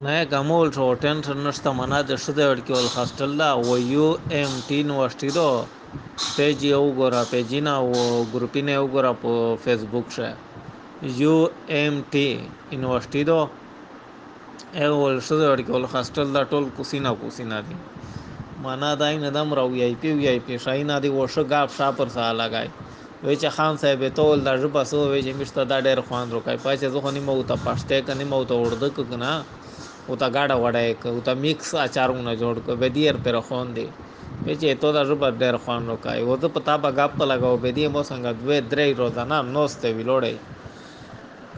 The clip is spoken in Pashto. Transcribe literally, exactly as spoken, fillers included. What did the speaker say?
نه کمول شو ټینشن نشته منا د شته ورکی ول هاستل دا و یو ام ټی یونیورسيټي دو پیج یو ګورا پیجینا او ګروپینه یو ګورا په فیسبوک شه یو ام ټی یونیورسيټي دو اول شته ورکی ول هاستل دا ټول کوسینا کوسینا دي منا دای نه دم راو وی آی پی وی آی پی شاینه دی وشه غاف شاپر سره لگای وی چې خان صاحب ته ول د ژبه سو وی چې مشته دا ډېر خوان روکای پاتې ځخه نیمه او ته پښته کني مو ته ورده کنه او ته گاډه وډای او ته میکس اچارونه جوړ کو به دیر پر خون دی چې ته د ژبه ډېر خوان روکای و ته پتا به غاپ لگاو به دی مو څنګه دوه درې روزانه نوسته ویلوړې